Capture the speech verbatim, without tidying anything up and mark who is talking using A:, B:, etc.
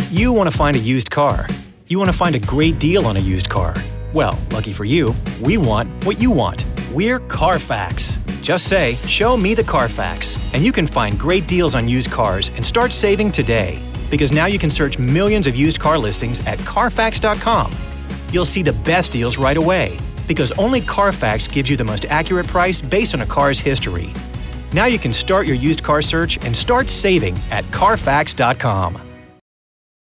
A: You want to find a used car. You want to find a great deal on a used car. Well, lucky for you, we want what you want. We're Carfax. Just say, "Show me the Carfax," and you can find great deals on used cars and start saving today. Because now you can search millions of used car listings at Carfax dot com. You'll see the best deals right away, because only Carfax gives you the most accurate price based on a car's history. Now you can start your used car search and start saving at Carfax dot com.